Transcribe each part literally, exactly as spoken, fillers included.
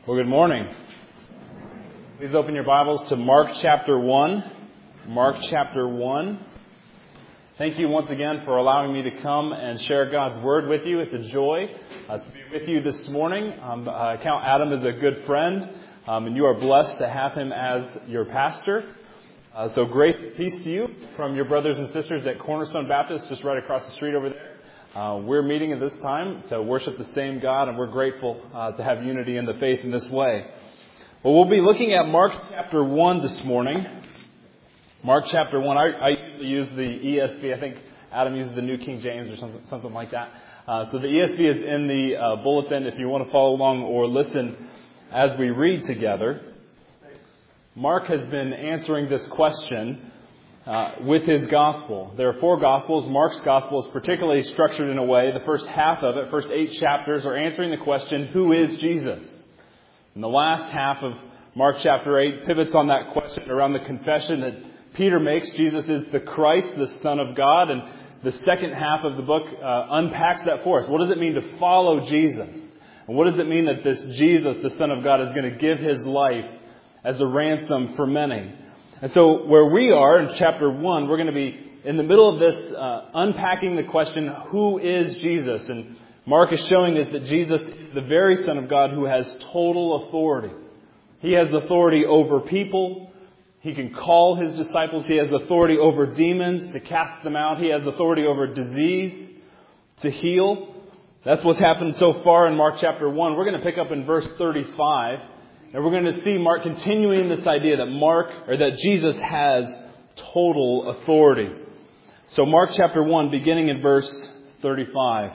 Well, good morning. Please open your Bibles to Mark chapter one. Mark chapter one. Thank you once again for allowing me to come and share God's Word with you. It's a joy uh, to be with you this morning. Um, I count Adam as a good friend, um, and you are blessed to have him as your pastor. Uh, so grace and peace to you from your brothers and sisters at Cornerstone Baptist, just right across the street over there. Uh, we're meeting at this time to worship the same God, and we're grateful uh, to have unity in the faith in this way. Well, we'll be looking at Mark chapter one this morning. Mark chapter one. I, I usually use the E S V. I think Adam uses the New King James or something, something like that. Uh, so the E S V is in the uh, bulletin if you want to follow along or listen as we read together. Mark has been answering this question Uh, with his gospel. There are four gospels. Mark's gospel is particularly structured in a way. The first half of it, first eight chapters, are answering the question, who is Jesus? And the last half of Mark chapter eight pivots on that question around the confession that Peter makes. Jesus is the Christ, the Son of God. And the second half of the book uh, unpacks that for us. What does it mean to follow Jesus? And what does it mean that this Jesus, the Son of God, is going to give his life as a ransom for many? And so where we are in chapter one, we're going to be in the middle of this uh, unpacking the question, who is Jesus? And Mark is showing us that Jesus is the very Son of God who has total authority. He has authority over people. He can call his disciples. He has authority over demons to cast them out. He has authority over disease to heal. That's what's happened so far in Mark chapter one. We're going to pick up in verse thirty-five. And we're going to see Mark continuing this idea that Mark, or that Jesus has total authority. So Mark chapter one, beginning in verse thirty-five.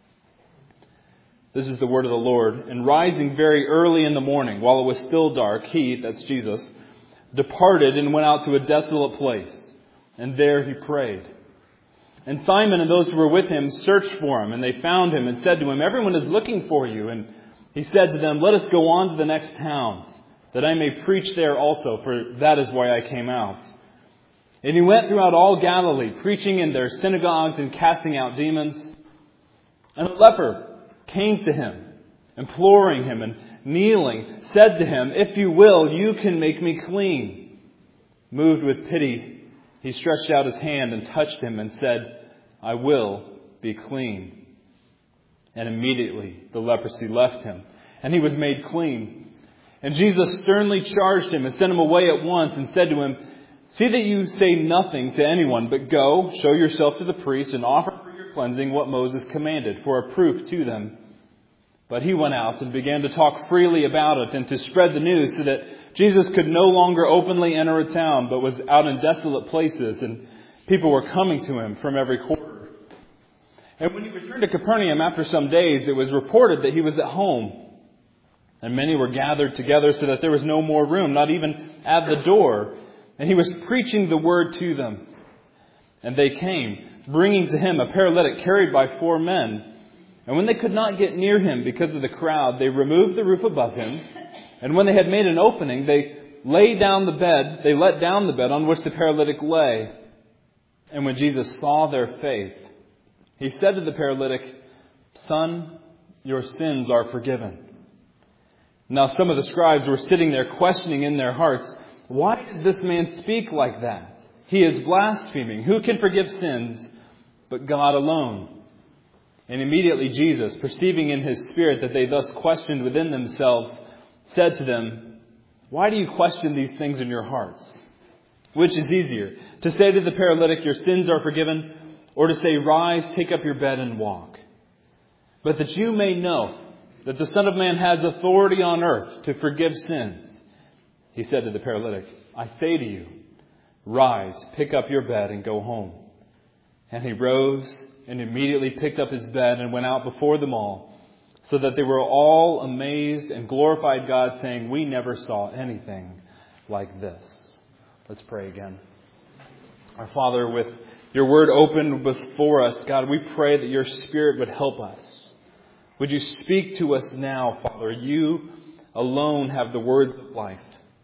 This is the word of the Lord. And rising very early in the morning, while it was still dark, he, that's Jesus, departed and went out to a desolate place. And there he prayed. And Simon and those who were with him searched for him, and they found him and said to him, "Everyone is looking for you." And he said to them, "Let us go on to the next towns, that I may preach there also, for that is why I came out." And he went throughout all Galilee, preaching in their synagogues and casting out demons. And a leper came to him, imploring him, and kneeling, said to him, "If you will, you can make me clean." Moved with pity, he stretched out his hand and touched him and said, "I will be clean." And immediately the leprosy left him, and he was made clean. And Jesus sternly charged him and sent him away at once and said to him, "See that you say nothing to anyone, but go, show yourself to the priest, and offer for your cleansing what Moses commanded, for a proof to them." But he went out and began to talk freely about it and to spread the news, so that Jesus could no longer openly enter a town, but was out in desolate places, and people were coming to him from every quarter. And when he returned to Capernaum after some days, it was reported that he was at home. And many were gathered together so that there was no more room, not even at the door. And he was preaching the word to them. And they came, bringing to him a paralytic carried by four men. And when they could not get near him because of the crowd, they removed the roof above him. And when they had made an opening, they laid down the bed, they let down the bed on which the paralytic lay. And when Jesus saw their faith, he said to the paralytic, "Son, your sins are forgiven." Now some of the scribes were sitting there questioning in their hearts, "Why does this man speak like that? He is blaspheming. Who can forgive sins but God alone?" And immediately Jesus, perceiving in his spirit that they thus questioned within themselves, said to them, "Why do you question these things in your hearts? Which is easier, to say to the paralytic, 'Your sins are forgiven,' or to say, 'Rise, take up your bed and walk'? But that you may know that the Son of Man has authority on earth to forgive sins," he said to the paralytic, "I say to you, rise, pick up your bed and go home." And he rose and immediately picked up his bed and went out before them all, so that they were all amazed and glorified God, saying, "We never saw anything like this." Let's pray again. Our Father, with your word opened before us, God, we pray that your Spirit would help us. Would you speak to us now, Father? You alone have the words of life.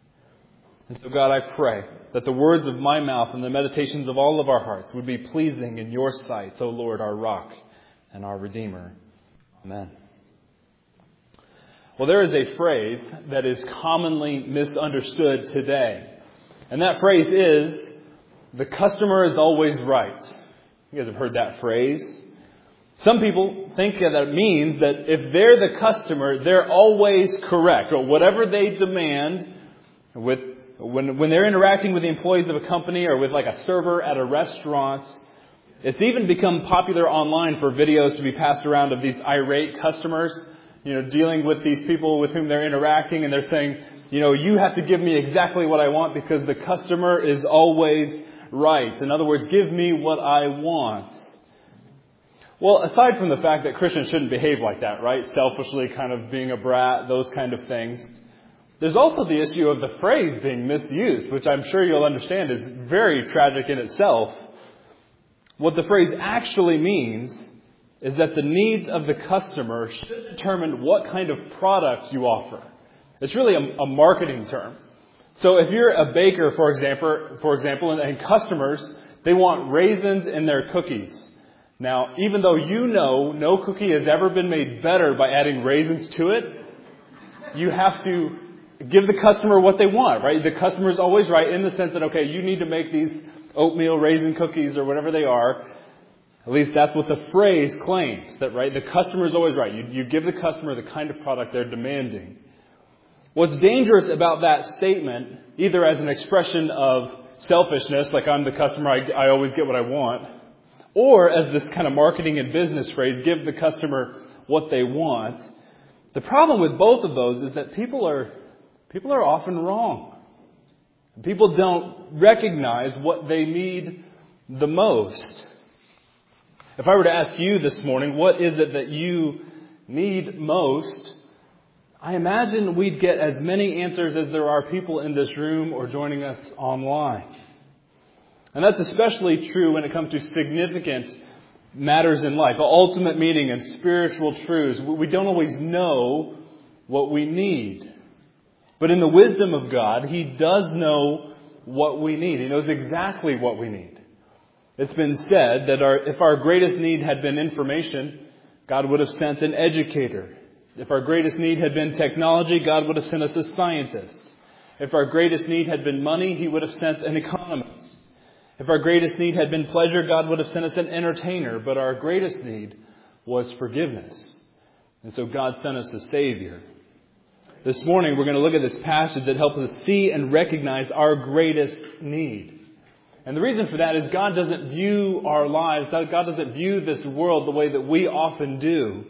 And so, God, I pray that the words of my mouth and the meditations of all of our hearts would be pleasing in your sight, O Lord, our rock and our Redeemer. Amen. Well, there is a phrase that is commonly misunderstood today. And that phrase is, the customer is always right. You guys have heard that phrase. Some people think that it means that if they're the customer, they're always correct. Or whatever they demand, with when, when they're interacting with the employees of a company or with like a server at a restaurant, it's even become popular online for videos to be passed around of these irate customers, you know, dealing with these people with whom they're interacting, and they're saying, you know, you have to give me exactly what I want because the customer is always right. In other words, give me what I want. Well, aside from the fact that Christians shouldn't behave like that, right? Selfishly kind of being a brat, those kind of things. There's also the issue of the phrase being misused, which I'm sure you'll understand is very tragic in itself. What the phrase actually means is that the needs of the customer should determine what kind of product you offer. It's really a, a marketing term. So if you're a baker, for example, for example, and, and customers, they want raisins in their cookies. Now, even though you know no cookie has ever been made better by adding raisins to it, you have to give the customer what they want, right? The customer is always right in the sense that, okay, you need to make these oatmeal raisin cookies or whatever they are. At least that's what the phrase claims, that right, the customer is always right. You, you give the customer the kind of product they're demanding. What's dangerous about that statement, either as an expression of selfishness, like I'm the customer, I, I always get what I want, or as this kind of marketing and business phrase, give the customer what they want. The problem with both of those is that people are people are often wrong. People don't recognize what they need the most. If I were to ask you this morning, what is it that you need most? I imagine we'd get as many answers as there are people in this room or joining us online. And that's especially true when it comes to significant matters in life, ultimate meaning and spiritual truths. We don't always know what we need. But in the wisdom of God, He does know what we need. He knows exactly what we need. It's been said that our, if our greatest need had been information, God would have sent an educator. If our greatest need had been technology, God would have sent us a scientist. If our greatest need had been money, He would have sent an economist. If our greatest need had been pleasure, God would have sent us an entertainer. But our greatest need was forgiveness. And so God sent us a Savior. This morning, we're going to look at this passage that helps us see and recognize our greatest need. And the reason for that is God doesn't view our lives, God doesn't view this world the way that we often do.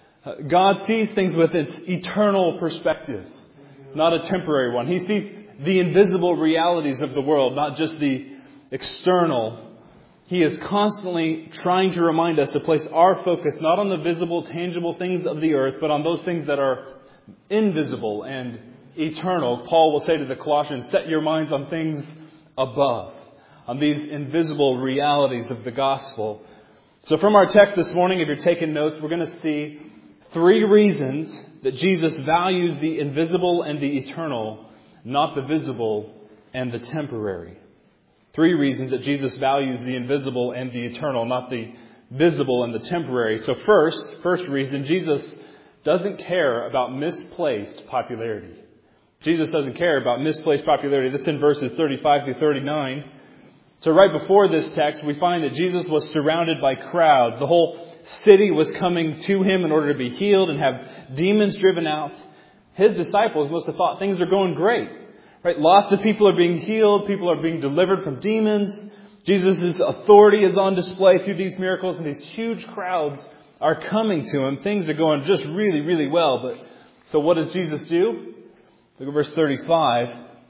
God sees things with its eternal perspective, not a temporary one. He sees the invisible realities of the world, not just the external. He is constantly trying to remind us to place our focus not on the visible, tangible things of the earth, but on those things that are invisible and eternal. Paul will say to the Colossians, set your minds on things above, on these invisible realities of the gospel. So from our text this morning, if you're taking notes, we're going to see three reasons that Jesus values the invisible and the eternal, not the visible and the temporary. Three reasons that Jesus values the invisible and the eternal, not the visible and the temporary. So first, first reason, Jesus doesn't care about misplaced popularity. Jesus doesn't care about misplaced popularity. That's in verses thirty-five through thirty-nine. So right before this text, we find that Jesus was surrounded by crowds. The whole city was coming to Him in order to be healed and have demons driven out. His disciples must have thought things are going great. Right? Lots of people are being healed. People are being delivered from demons. Jesus' authority is on display through these miracles, and these huge crowds are coming to Him. Things are going just really, really well. But so what does Jesus do? Look at verse thirty-five.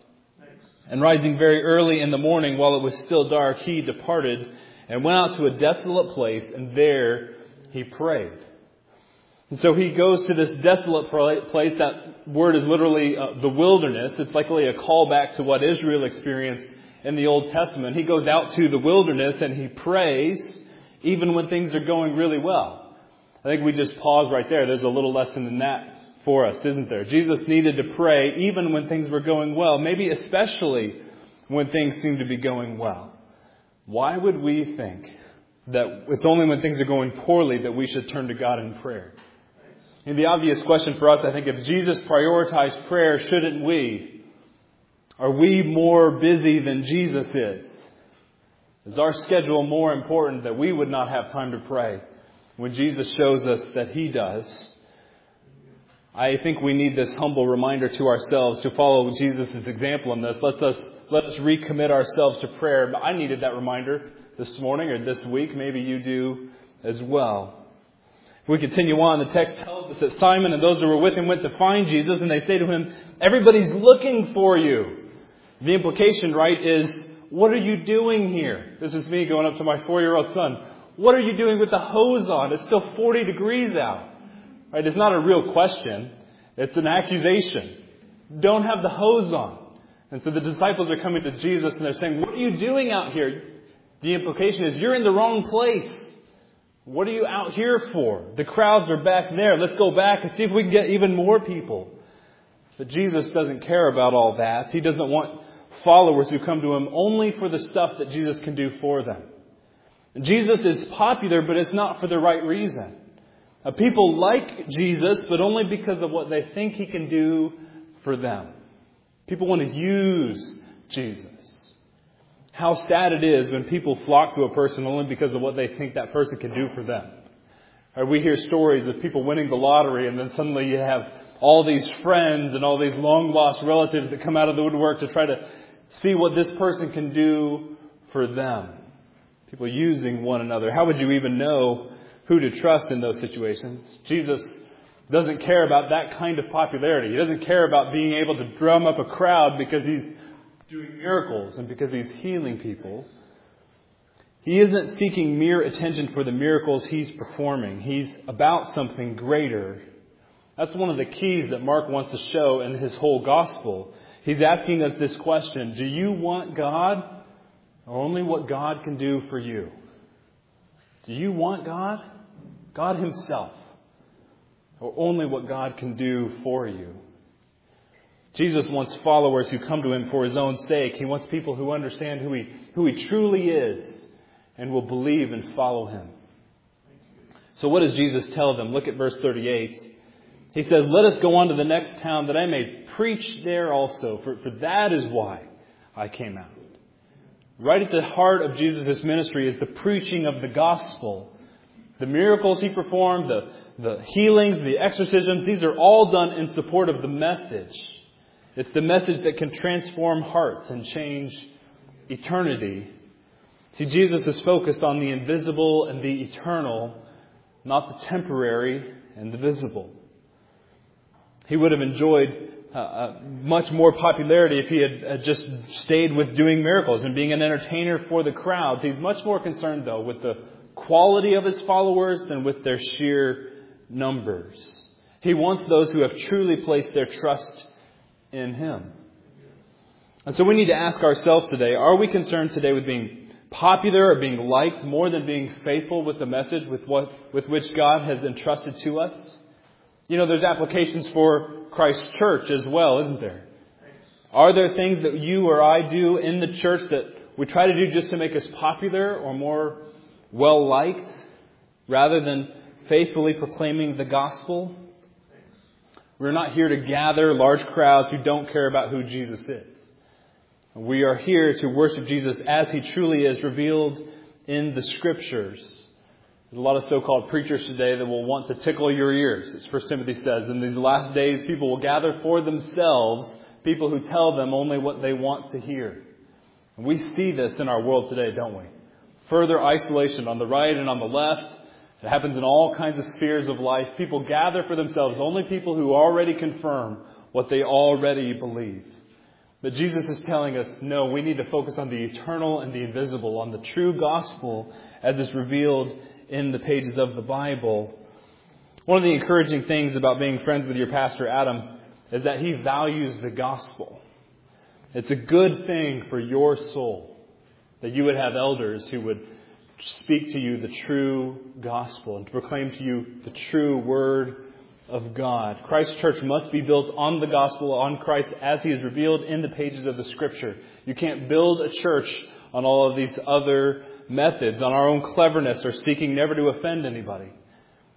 And rising very early in the morning, while it was still dark, He departed and went out to a desolate place, and there He prayed. And so He goes to this desolate place. That word is literally uh, the wilderness. It's likely a callback to what Israel experienced in the Old Testament. He goes out to the wilderness and He prays even when things are going really well. I think we just pause right there. There's a little lesson in that for us, isn't there? Jesus needed to pray even when things were going well, maybe especially when things seem to be going well. Why would we think that it's only when things are going poorly that we should turn to God in prayer? And the obvious question for us, I think, if Jesus prioritized prayer, shouldn't we? Are we more busy than Jesus is? Is our schedule more important that we would not have time to pray when Jesus shows us that He does? I think we need this humble reminder to ourselves to follow Jesus' example in this. Let us, let us recommit ourselves to prayer. I needed that reminder this morning or this week. Maybe you do as well. If we continue on, the text tells us that Simon and those who were with him went to find Jesus, and they say to him, "Everybody's looking for you." The implication, right, is, what are you doing here? This is me going up to my four-year-old son. What are you doing with the hose on? It's still forty degrees out. Right? It's not a real question. It's an accusation. Don't have the hose on. And so the disciples are coming to Jesus and they're saying, "What are you doing out here?" The implication is, you're in the wrong place. What are you out here for? The crowds are back there. Let's go back and see if we can get even more people. But Jesus doesn't care about all that. He doesn't want followers who come to Him only for the stuff that Jesus can do for them. And Jesus is popular, but it's not for the right reason. Uh, people like Jesus, but only because of what they think He can do for them. People want to use Jesus. How sad it is when people flock to a person only because of what they think that person can do for them. Or we hear stories of people winning the lottery, and then suddenly you have all these friends and all these long-lost relatives that come out of the woodwork to try to see what this person can do for them. People using one another. How would you even know who to trust in those situations? Jesus doesn't care about that kind of popularity. He doesn't care about being able to drum up a crowd because He's doing miracles and because He's healing people. He isn't seeking mere attention for the miracles He's performing. He's about something greater. That's one of the keys that Mark wants to show in his whole gospel. He's asking us this question: do you want God, or only what God can do for you? Do you want God? God Himself, or only what God can do for you? Jesus wants followers who come to Him for His own sake. He wants people who understand who He, who He truly is and will believe and follow Him. So what does Jesus tell them? Look at verse thirty-eight. He says, "Let us go on to the next town that I may preach there also, for, for that is why I came out." Right at the heart of Jesus' ministry is the preaching of the gospel. The miracles He performed, the, the healings, the exorcisms, these are all done in support of the message. It's the message that can transform hearts and change eternity. See, Jesus is focused on the invisible and the eternal, not the temporary and the visible. He would have enjoyed uh, uh, much more popularity if He had uh, just stayed with doing miracles and being an entertainer for the crowds. He's much more concerned, though, with the quality of His followers than with their sheer numbers. He wants those who have truly placed their trust in Him. And so we need to ask ourselves today, are we concerned today with being popular or being liked more than being faithful with the message with what with which God has entrusted to us? You know, there's applications for Christ's church as well, isn't there? Are there things that you or I do in the church that we try to do just to make us popular or more well-liked rather than faithfully proclaiming the gospel? We're not here to gather large crowds who don't care about who Jesus is. We are here to worship Jesus as He truly is revealed in the Scriptures. There's a lot of so-called preachers today that will want to tickle your ears, as First Timothy says. In these last days, people will gather for themselves people who tell them only what they want to hear. And we see this in our world today, don't we? Further isolation on the right and on the left. It happens in all kinds of spheres of life. People gather for themselves only people who already confirm what they already believe. But Jesus is telling us, no, we need to focus on the eternal and the invisible, on the true gospel as is revealed in the pages of the Bible. One of the encouraging things about being friends with your pastor, Adam, is that he values the gospel. It's a good thing for your soul that you would have elders who would speak to you the true gospel and to proclaim to you the true word of God. Christ's church must be built on the gospel, on Christ as He is revealed in the pages of the Scripture. You can't build a church on all of these other methods, on our own cleverness or seeking never to offend anybody.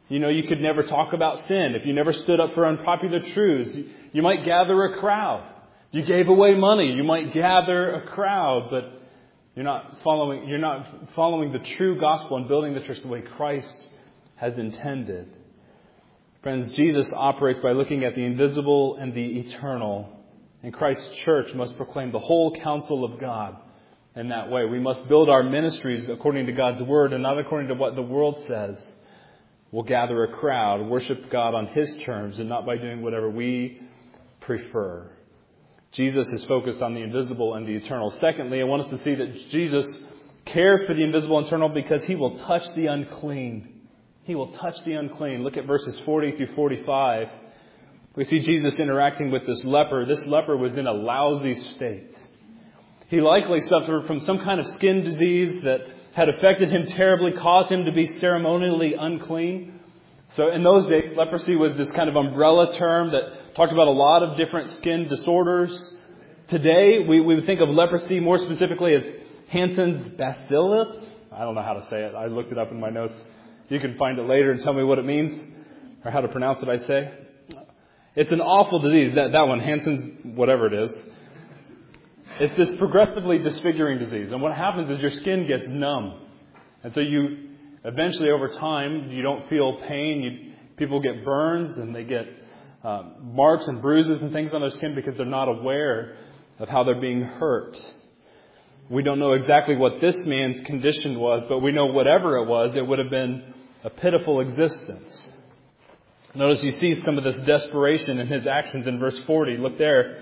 You know, you could never talk about sin. If you never stood up for unpopular truths, you, you might gather a crowd. If you gave away money, you might gather a crowd, but you're not following, you're not following the true gospel and building the church the way Christ has intended. Friends, Jesus operates by looking at the invisible and the eternal. And Christ's church must proclaim the whole counsel of God in that way. We must build our ministries according to God's word and not according to what the world says. We'll gather a crowd, worship God on His terms and not by doing whatever we prefer. Jesus is focused on the invisible and the eternal. Secondly, I want us to see that Jesus cares for the invisible and eternal because He will touch the unclean. He will touch the unclean. Look at verses forty through forty-five. We see Jesus interacting with this leper. This leper was in a lousy state. He likely suffered from some kind of skin disease that had affected him terribly, caused him to be ceremonially unclean. So in those days, leprosy was this kind of umbrella term that talked about a lot of different skin disorders. Today, we, we would think of leprosy more specifically as Hansen's bacillus. I don't know how to say it. I looked it up in my notes. You can find it later and tell me what it means or how to pronounce it, I say. It's an awful disease. That, that one, Hansen's, whatever it is. It's this progressively disfiguring disease. And what happens is your skin gets numb. And so you eventually over time, you don't feel pain. You, people get burns and they get um, marks and bruises and things on their skin because they're not aware of how they're being hurt. We don't know exactly what this man's condition was, but we know whatever it was, it would have been a pitiful existence. Notice you see some of this desperation in his actions in verse forty. Look there.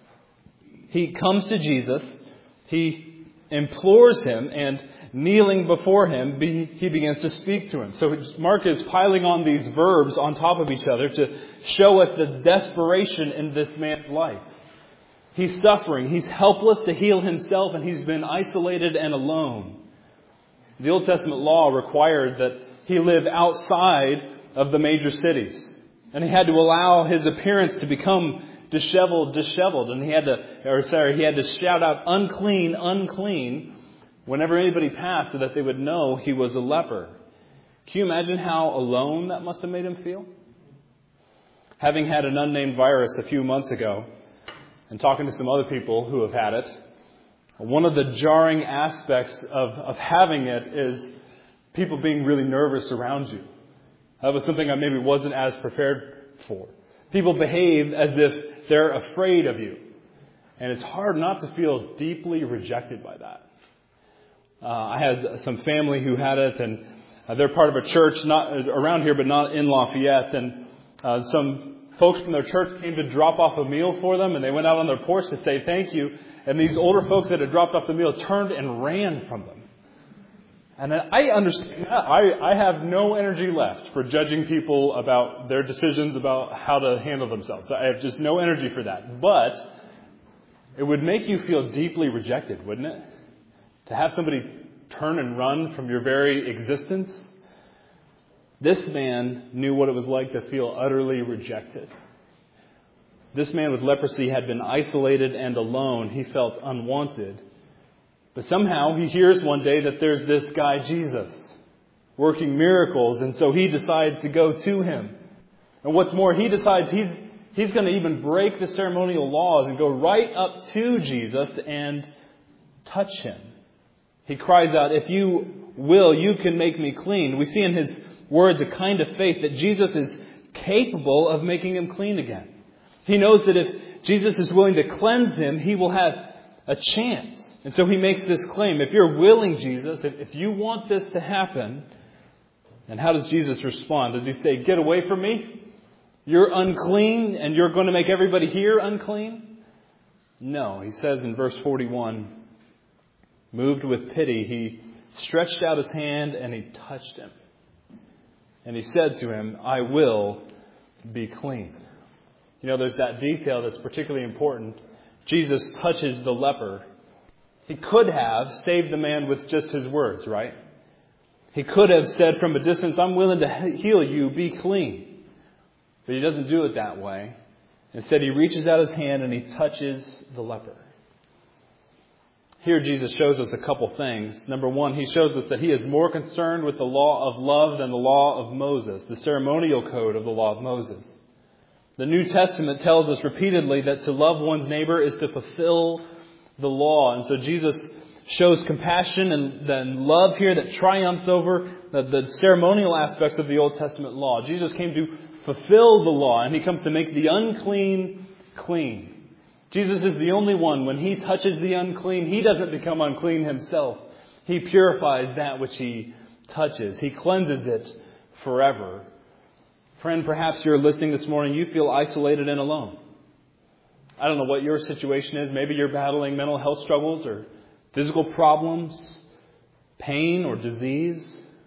He comes to Jesus. He implores him, and kneeling before him, he begins to speak to him. So Mark is piling on these verbs on top of each other to show us the desperation in this man's life. He's suffering. He's helpless to heal himself, and he's been isolated and alone. The Old Testament law required that he live outside of the major cities. And he had to allow his appearance to become disheveled, disheveled. And he had to, or sorry, he had to shout out, unclean, unclean, whenever anybody passed so that they would know he was a leper. Can you imagine how alone that must have made him feel? Having had an unnamed virus a few months ago, and talking to some other people who have had it, one of the jarring aspects of, of having it is people being really nervous around you. That was something I maybe wasn't as prepared for. People behave as if they're afraid of you. And it's hard not to feel deeply rejected by that. Uh, I had some family who had it, and uh, they're part of a church not around here, but not in Lafayette. And uh, some folks from their church came to drop off a meal for them, and they went out on their porch to say thank you. And these older folks that had dropped off the meal turned and ran from them. And I understand that. I, I have no energy left for judging people about their decisions about how to handle themselves. I have just no energy for that. But it would make you feel deeply rejected, wouldn't it? To have somebody turn and run from your very existence. This man knew what it was like to feel utterly rejected. This man with leprosy had been isolated and alone. He felt unwanted. But somehow he hears one day that there's this guy, Jesus, working miracles. And so he decides to go to him. And what's more, he decides he's, he's going to even break the ceremonial laws and go right up to Jesus and touch him. He cries out, if you will, you can make me clean. We see in his words a kind of faith that Jesus is capable of making him clean again. He knows that if Jesus is willing to cleanse him, he will have a chance. And so he makes this claim. If you're willing, Jesus, if, if you want this to happen, and how does Jesus respond? Does he say, get away from me? You're unclean and you're going to make everybody here unclean? No, he says in verse forty-one, moved with pity, he stretched out his hand and he touched him. And he said to him, I will be clean. You know, there's that detail that's particularly important. Jesus touches the leper. He could have saved the man with just his words, right? He could have said from a distance, I'm willing to heal you, be clean. But he doesn't do it that way. Instead, he reaches out his hand and he touches the leper. Here Jesus shows us a couple things. Number one, he shows us that he is more concerned with the law of love than the law of Moses, the ceremonial code of the law of Moses. The New Testament tells us repeatedly that to love one's neighbor is to fulfill the law. And so Jesus shows compassion and then love here that triumphs over the, the ceremonial aspects of the Old Testament law. Jesus came to fulfill the law, and he comes to make the unclean clean. Jesus is the only one, when he touches the unclean, he doesn't become unclean himself. He purifies that which he touches. He cleanses it forever. Friend, perhaps you're listening this morning, you feel isolated and alone. I don't know what your situation is. Maybe you're battling mental health struggles or physical problems, pain or disease.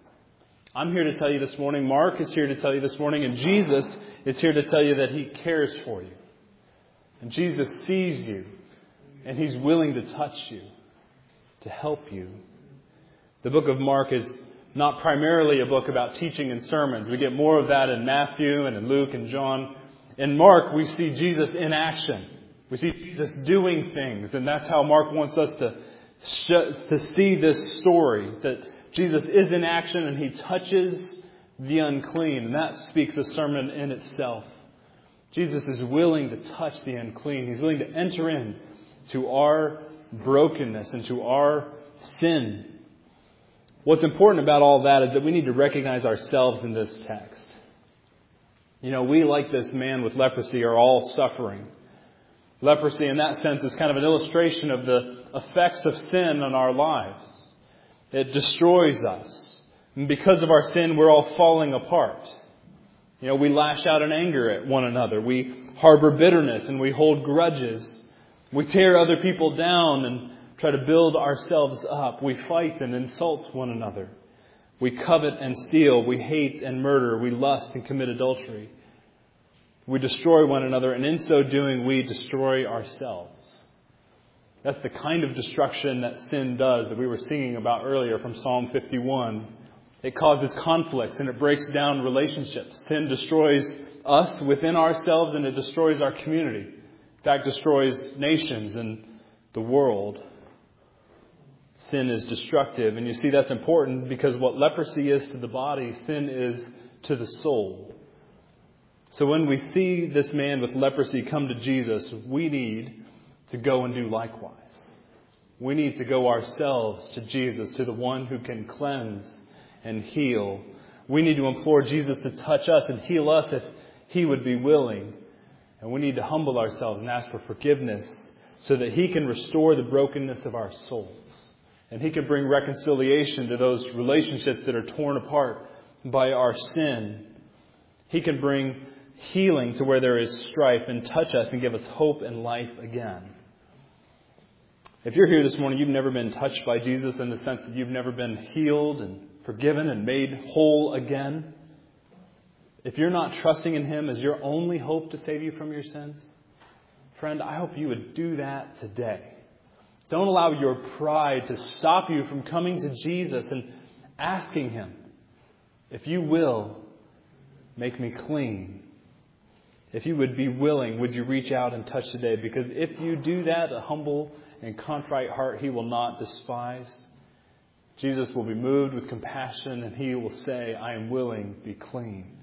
I'm here to tell you this morning, Mark is here to tell you this morning, and Jesus is here to tell you that he cares for you. And Jesus sees you, and he's willing to touch you, to help you. The book of Mark is not primarily a book about teaching and sermons. We get more of that in Matthew and in Luke and John. In Mark, we see Jesus in action. We see Jesus doing things, and that's how Mark wants us to, to see this story, that Jesus is in action and he touches the unclean, and that speaks a sermon in itself. Jesus is willing to touch the unclean. He's willing to enter in to our brokenness and to our sin. What's important about all that is that we need to recognize ourselves in this text. You know, we, like this man with leprosy, are all suffering. Leprosy, in that sense, is kind of an illustration of the effects of sin on our lives. It destroys us. And because of our sin, we're all falling apart. You know, we lash out in anger at one another. We harbor bitterness and we hold grudges. We tear other people down and try to build ourselves up. We fight and insult one another. We covet and steal. We hate and murder. We lust and commit adultery. We destroy one another, and in so doing, we destroy ourselves. That's the kind of destruction that sin does that we were singing about earlier from Psalm fifty-one. It causes conflicts and it breaks down relationships. Sin destroys us within ourselves, and it destroys our community. In fact, destroys nations and the world. Sin is destructive, and you see that's important because what leprosy is to the body, sin is to the soul. So when we see this man with leprosy come to Jesus, we need to go and do likewise. We need to go ourselves to Jesus, to the one who can cleanse and heal. We need to implore Jesus to touch us and heal us if he would be willing. And we need to humble ourselves and ask for forgiveness so that he can restore the brokenness of our souls. And he can bring reconciliation to those relationships that are torn apart by our sin. He can bring healing to where there is strife and touch us and give us hope and life again. If you're here this morning, you've never been touched by Jesus in the sense that you've never been healed and forgiven and made whole again. If you're not trusting in him as your only hope to save you from your sins, friend, I hope you would do that today. Don't allow your pride to stop you from coming to Jesus and asking him, if you will, make me clean. If you would be willing, would you reach out and touch today? Because if you do that, a humble and contrite heart he will not despise. Jesus will be moved with compassion, and he will say, I am willing, be clean.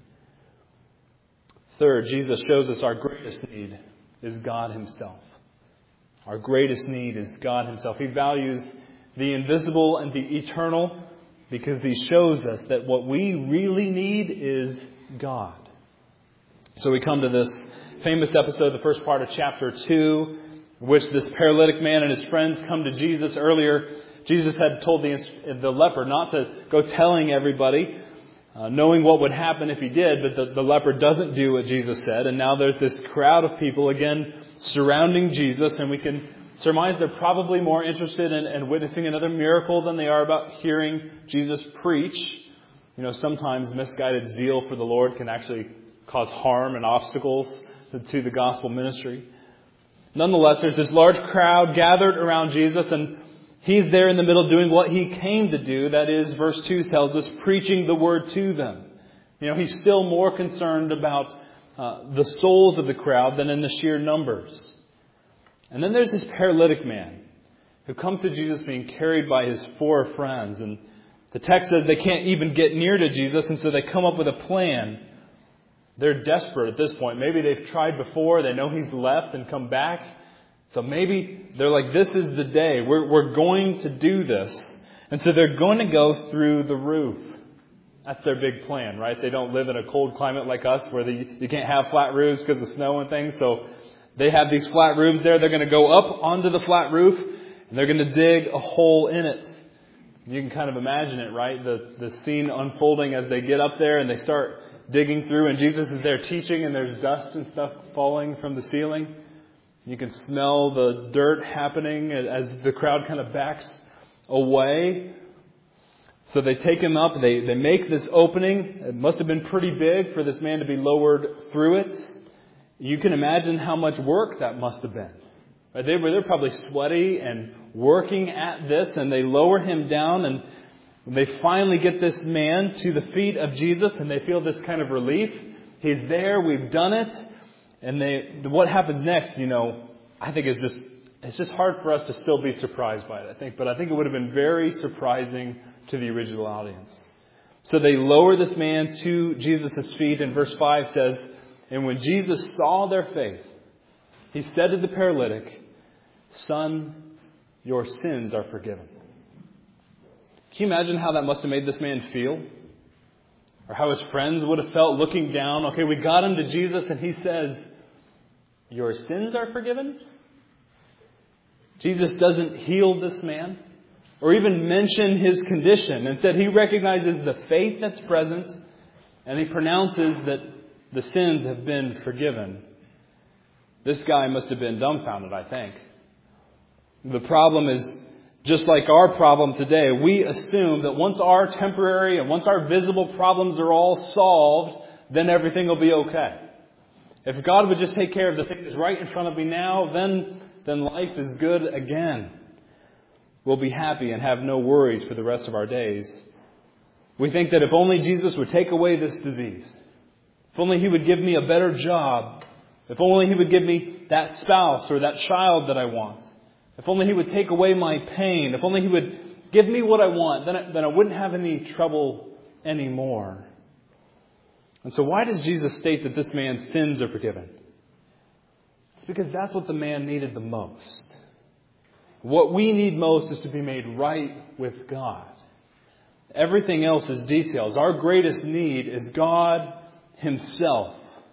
Third, Jesus shows us our greatest need is God himself. Our greatest need is God himself. He values the invisible and the eternal because he shows us that what we really need is God. So we come to this famous episode, the first part of chapter two, in which this paralytic man and his friends come to Jesus. Earlier, Jesus had told the, the leper not to go telling everybody, uh, knowing what would happen if he did, but the, the leper doesn't do what Jesus said. And now there's this crowd of people, again, surrounding Jesus, and we can surmise they're probably more interested in, in witnessing another miracle than they are about hearing Jesus preach. You know, sometimes misguided zeal for the Lord can actually cause harm and obstacles to the gospel ministry. Nonetheless, there's this large crowd gathered around Jesus, and he's there in the middle doing what he came to do. That is, verse two tells us, preaching the word to them. You know, he's still more concerned about uh, the souls of the crowd than in the sheer numbers. And then there's this paralytic man who comes to Jesus being carried by his four friends. And the text says they can't even get near to Jesus, and so they come up with a plan. They're desperate at this point. Maybe they've tried before. They know he's left and come back. So maybe they're like, this is the day. We're, we're going to do this. And so they're going to go through the roof. That's their big plan, right? They don't live in a cold climate like us where the, you can't have flat roofs because of snow and things. So they have these flat roofs there. They're going to go up onto the flat roof and they're going to dig a hole in it. You can kind of imagine it, right? The, the scene unfolding as they get up there and they start digging through, and Jesus is there teaching, and there's dust and stuff falling from the ceiling. You can smell the dirt happening as the crowd kind of backs away. So they take him up. They, they make this opening. It must have been pretty big for this man to be lowered through it. You can imagine how much work that must have been. They were they're probably sweaty and working at this, and they lower him down, and they finally get this man to the feet of Jesus, and they feel this kind of relief. He's there. We've done it. And they, what happens next, you know, I think is just, it's just hard for us to still be surprised by it, I think. But I think it would have been very surprising to the original audience. So they lower this man to Jesus' feet, and verse five says, and when Jesus saw their faith, he said to the paralytic, "Son, your sins are forgiven." Can you imagine how that must have made this man feel? Or how his friends would have felt looking down. Okay, we got him to Jesus and he says, "Your sins are forgiven?" Jesus doesn't heal this man or even mention his condition. Instead, he recognizes the faith that's present and he pronounces that the sins have been forgiven. This guy must have been dumbfounded, I think. The problem is, just like our problem today, we assume that once our temporary and once our visible problems are all solved, then everything will be okay. If God would just take care of the thing that's right in front of me now, then, then life is good again. We'll be happy and have no worries for the rest of our days. We think that if only Jesus would take away this disease, if only he would give me a better job, if only he would give me that spouse or that child that I want, if only he would take away my pain, if only he would give me what I want, then I, then I wouldn't have any trouble anymore. And so why does Jesus state that this man's sins are forgiven? It's because that's what the man needed the most. What we need most is to be made right with God. Everything else is details. Our greatest need is God himself.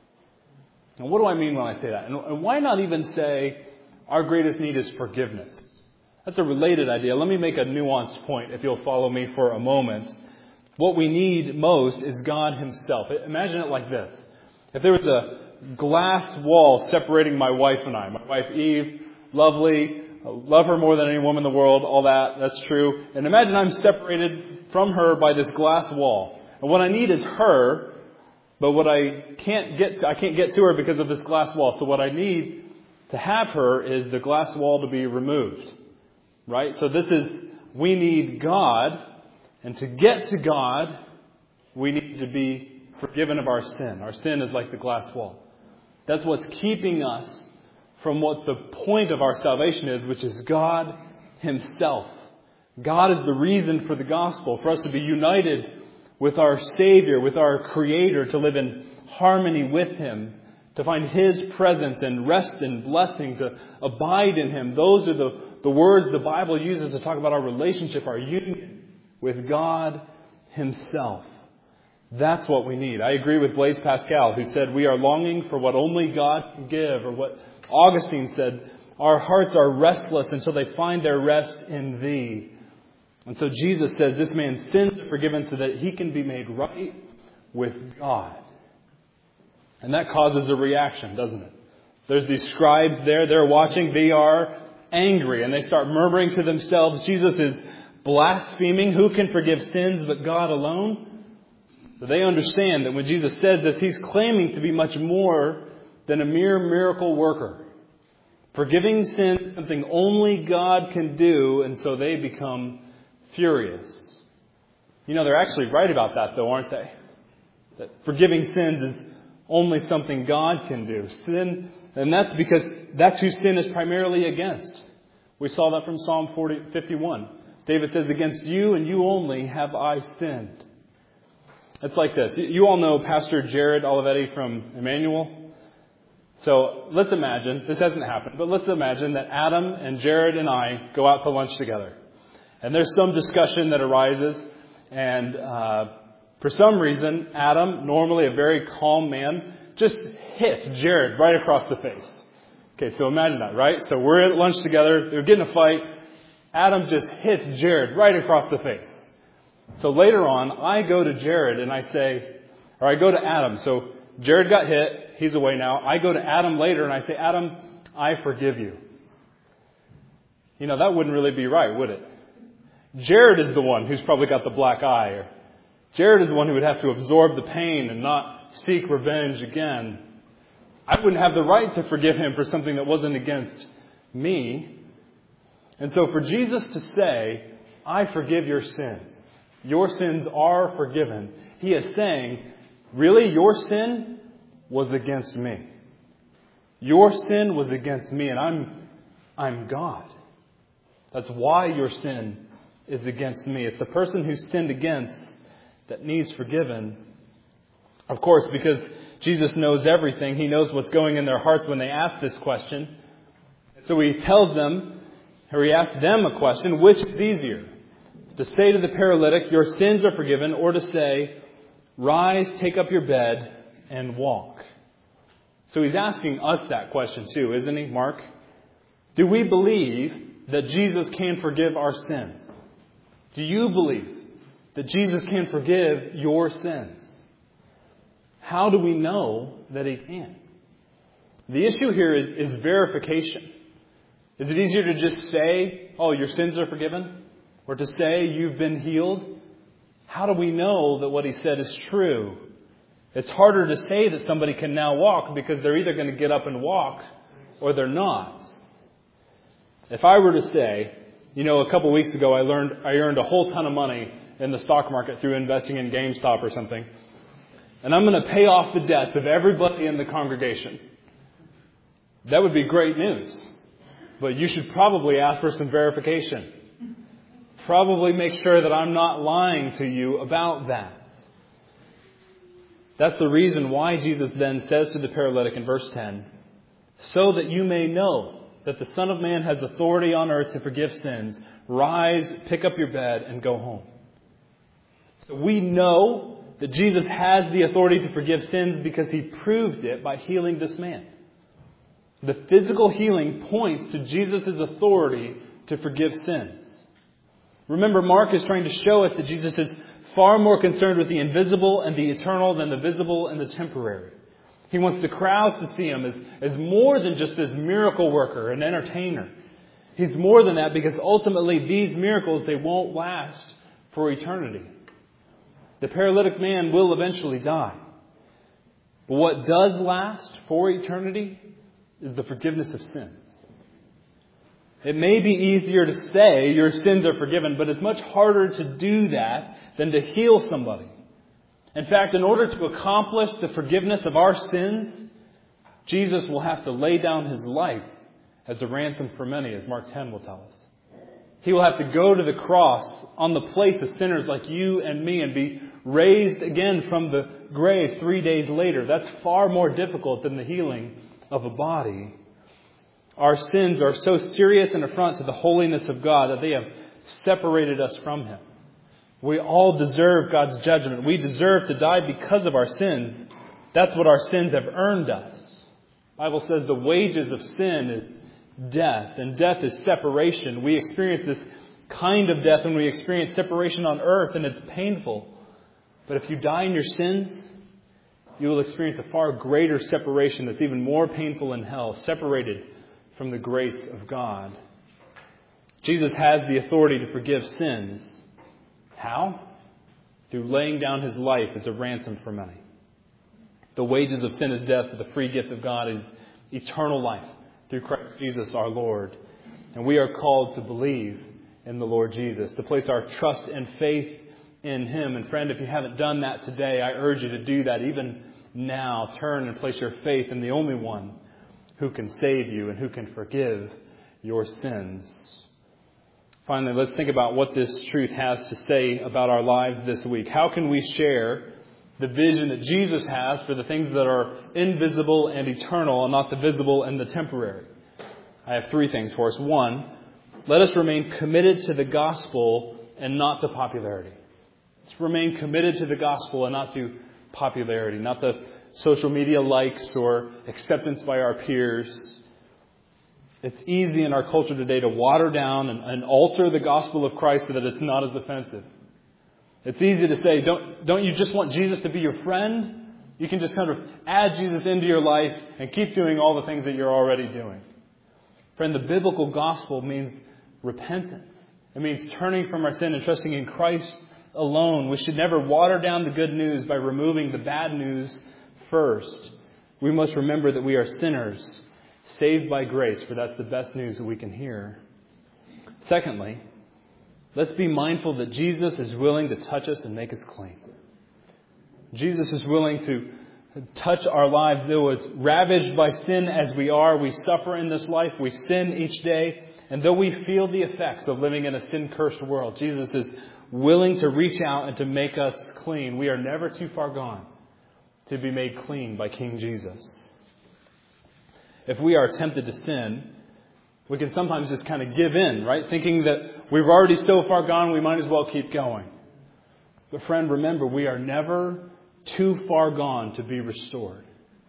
And what do I mean when I say that? And why not even say our greatest need is forgiveness? That's a related idea. Let me make a nuanced point if you'll follow me for a moment. What we need most is God himself. Imagine it like this. If there was a glass wall separating my wife and I, my wife Eve, lovely, I love her more than any woman in the world, all that, that's true. And imagine I'm separated from her by this glass wall. And what I need is her, but what I can't get to, I can't get to her because of this glass wall. So what I need to have her is the glass wall to be removed. Right? So this is, we need God. And to get to God, we need to be forgiven of our sin. Our sin is like the glass wall. That's what's keeping us from what the point of our salvation is, which is God himself. God is the reason for the gospel, for us to be united with our Savior, with our Creator, to live in harmony with him, to find his presence and rest and blessing, to abide in him. Those are the, the words the Bible uses to talk about our relationship, our union with God himself. That's what we need. I agree with Blaise Pascal, who said we are longing for what only God can give, or what Augustine said, our hearts are restless until they find their rest in thee. And so Jesus says this man's sins are forgiven so that he can be made right with God. And that causes a reaction, doesn't it? There's these scribes there, they're watching, they are angry, and they start murmuring to themselves, Jesus is blaspheming. Who can forgive sins but God alone? So they understand that when Jesus says this, he's claiming to be much more than a mere miracle worker. Forgiving sin is something only God can do, and so they become furious. You know, they're actually right about that, though, aren't they? That forgiving sins is only something God can do. Sin, and that's because that's who sin is primarily against. We saw that from Psalm forty, fifty-one. David says, against you and you only have I sinned. It's like this. You all know Pastor Jared Olivetti from Emmanuel. So let's imagine, this hasn't happened, but let's imagine that Adam and Jared and I go out to lunch together. And there's some discussion that arises. And uh, for some reason, Adam, normally a very calm man, just hits Jared right across the face. Okay, so imagine that, right? So we're at lunch together. They're getting a fight. Adam just hits Jared right across the face. So later on, I go to Jared and I say, or I go to Adam. So Jared got hit. He's away now. I go to Adam later and I say, Adam, I forgive you. You know, that wouldn't really be right, would it? Jared is the one who's probably got the black eye. Or Jared is the one who would have to absorb the pain and not seek revenge again. I wouldn't have the right to forgive him for something that wasn't against me. And so for Jesus to say, I forgive your sins, your sins are forgiven, he is saying, really, your sin was against me. Your sin was against me, and I'm, I'm God. That's why your sin is against me. It's the person who's sinned against that needs forgiven. Of course, because Jesus knows everything. He knows what's going in their hearts when they ask this question. So he tells them, or he asks them a question, which is easier? To say to the paralytic, your sins are forgiven, or to say, rise, take up your bed, and walk. So he's asking us that question too, isn't he, Mark? Do we believe that Jesus can forgive our sins? Do you believe that Jesus can forgive your sins? How do we know that he can? The issue here is, is verification. Is it easier to just say, oh, your sins are forgiven? Or to say you've been healed? How do we know that what he said is true? It's harder to say that somebody can now walk because they're either going to get up and walk or they're not. If I were to say, you know, a couple weeks ago I learned I earned a whole ton of money in the stock market through investing in GameStop or something, and I'm going to pay off the debts of everybody in the congregation. That would be great news. But you should probably ask for some verification. Probably make sure that I'm not lying to you about that. That's the reason why Jesus then says to the paralytic in verse ten, so that you may know that the Son of Man has authority on earth to forgive sins, rise, pick up your bed, and go home. So we know that Jesus has the authority to forgive sins because he proved it by healing this man. The physical healing points to Jesus' authority to forgive sins. Remember, Mark is trying to show us that Jesus is far more concerned with the invisible and the eternal than the visible and the temporary. He wants the crowds to see him as, as more than just this miracle worker, an entertainer. He's more than that because ultimately these miracles, they won't last for eternity. The paralytic man will eventually die. But what does last for eternity is the forgiveness of sins. It may be easier to say your sins are forgiven, but it's much harder to do that than to heal somebody. In fact, in order to accomplish the forgiveness of our sins, Jesus will have to lay down his life as a ransom for many, as Mark ten will tell us. He will have to go to the cross on the place of sinners like you and me and be raised again from the grave three days later. That's far more difficult than the healing of a body. Our sins are so serious an affront to the holiness of God that they have separated us from him. We all deserve God's judgment. We deserve to die because of our sins. That's what our sins have earned us. The Bible says the wages of sin is death, and death is separation. We experience this kind of death when we experience separation on earth, and it's painful. But if you die in your sins, you will experience a far greater separation that's even more painful in hell, separated from the grace of God. Jesus has the authority to forgive sins. How? Through laying down his life as a ransom for many. The wages of sin is death, but the free gift of God is eternal life through Christ Jesus our Lord. And we are called to believe in the Lord Jesus, to place our trust and faith in him. And friend, if you haven't done that today, I urge you to do that even now. Turn and place your faith in the only one who can save you and who can forgive your sins. Finally, let's think about what this truth has to say about our lives this week. How can we share the vision that Jesus has for the things that are invisible and eternal and not the visible and the temporary? I have three things for us. One, let us remain committed to the gospel and not to popularity. Let's remain committed to the gospel and not to popularity, not the social media likes or acceptance by our peers. It's easy in our culture today to water down and, and alter the gospel of Christ so that it's not as offensive. It's easy to say, don't, don't you just want Jesus to be your friend? You can just kind of add Jesus into your life and keep doing all the things that you're already doing. Friend, the biblical gospel means repentance. It means turning from our sin and trusting in Christ alone. We should never water down the good news by removing the bad news first. We must remember that we are sinners, saved by grace, for that's the best news that we can hear. Secondly, let's be mindful that Jesus is willing to touch us and make us clean. Jesus is willing to touch our lives. Though as ravaged by sin as we are, we suffer in this life, we sin each day, and though we feel the effects of living in a sin-cursed world, Jesus is willing to reach out and to make us clean. We are never too far gone to be made clean by King Jesus. If we are tempted to sin, we can sometimes just kind of give in, right? Thinking that we've already so far gone, we might as well keep going. But friend, remember, we are never too far gone to be restored.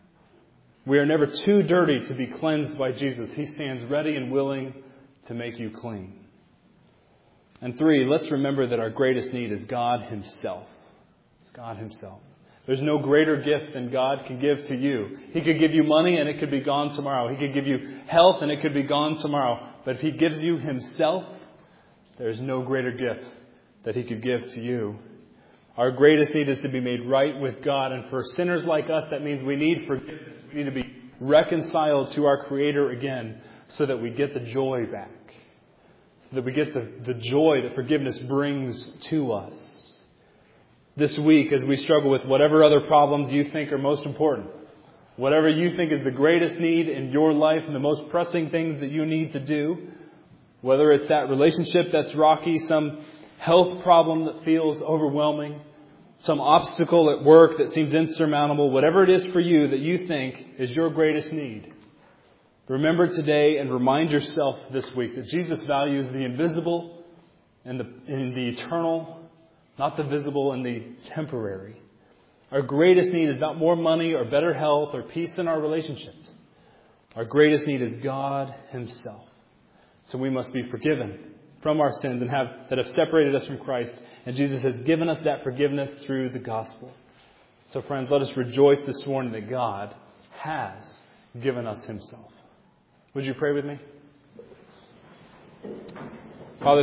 We are never too dirty to be cleansed by Jesus. He stands ready and willing to make you clean. And three, let's remember that our greatest need is God Himself. It's God Himself. There's no greater gift than God can give to you. He could give you money and it could be gone tomorrow. He could give you health and it could be gone tomorrow. But if He gives you Himself, there's no greater gift that He could give to you. Our greatest need is to be made right with God. And for sinners like us, that means we need forgiveness. We need to be reconciled to our Creator again so that we get the joy back. So that we get the, the joy that forgiveness brings to us. This week, as we struggle with whatever other problems you think are most important, whatever you think is the greatest need in your life and the most pressing things that you need to do, whether it's that relationship that's rocky, some health problem that feels overwhelming, some obstacle at work that seems insurmountable, whatever it is for you that you think is your greatest need, remember today and remind yourself this week that Jesus values the invisible and the, and the eternal, not the visible and the temporary. Our greatest need is not more money or better health or peace in our relationships. Our greatest need is God Himself. So we must be forgiven from our sins and have that have separated us from Christ. And Jesus has given us that forgiveness through the gospel. So friends, let us rejoice this morning that God has given us Himself. Would you pray with me?